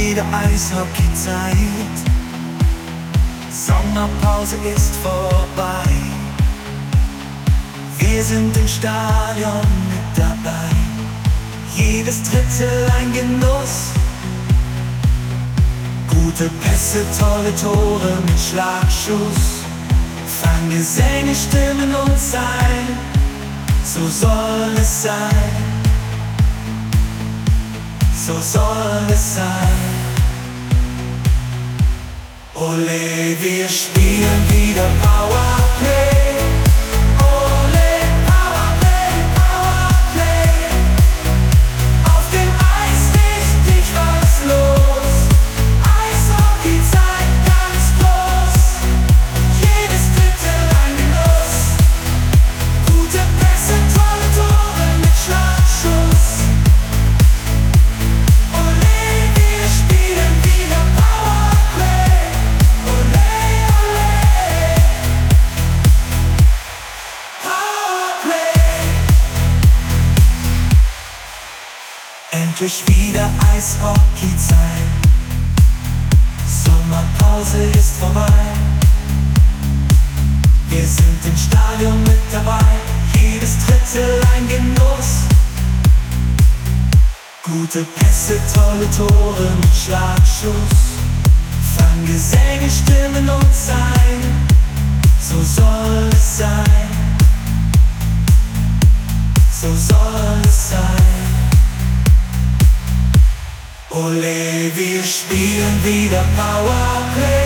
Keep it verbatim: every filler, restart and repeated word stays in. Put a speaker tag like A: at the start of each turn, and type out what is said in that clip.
A: wieder Eishockey-Zeit. Sommerpause ist vorbei. Wir sind im Stadion mit dabei. Jedes Drittel ein Genuss. Gute Pässe, tolle Tore mit Schlagschuss. Fanggesänge stimmen uns ein. So soll es sein. So soll es sein. Ole, wir spielen wieder Powerplay. Ole, Powerplay, Powerplay. Auf dem Eis richtig was los. Eishockey-Zeit ganz groß. Jedes Drittel ein Genuss. Gute Pässe, tolle Tore mit Schlagschuss. Ole, wir spielen wieder Powerplay. Ole, ole. Powerplay. Endlich wieder Eishockey-Zeit. Sommerpause ist vorbei. Wir sind im Stadion mit dabei. Jedes Drittel ein Genuss. Gute Pässe, tolle Tore mit Schlagschuss. Fanggesänge stimmen uns ein. So soll es sein. So soll es sein. Ole, wir spielen wieder Powerplay.